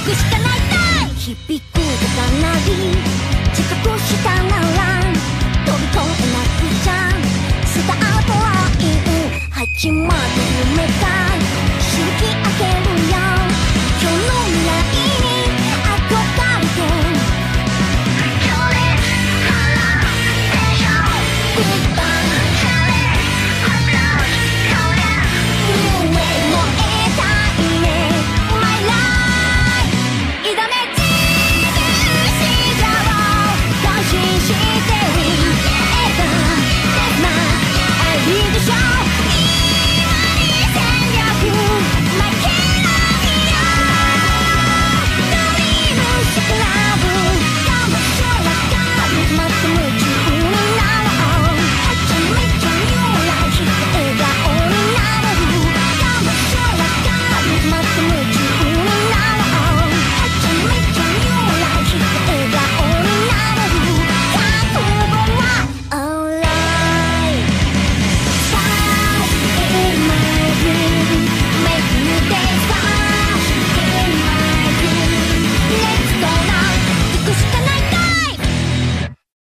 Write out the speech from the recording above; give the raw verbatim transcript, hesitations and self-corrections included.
くしかないたい響くがかなり近くしたなら飛び込めなくちゃスタートライン始まる夢が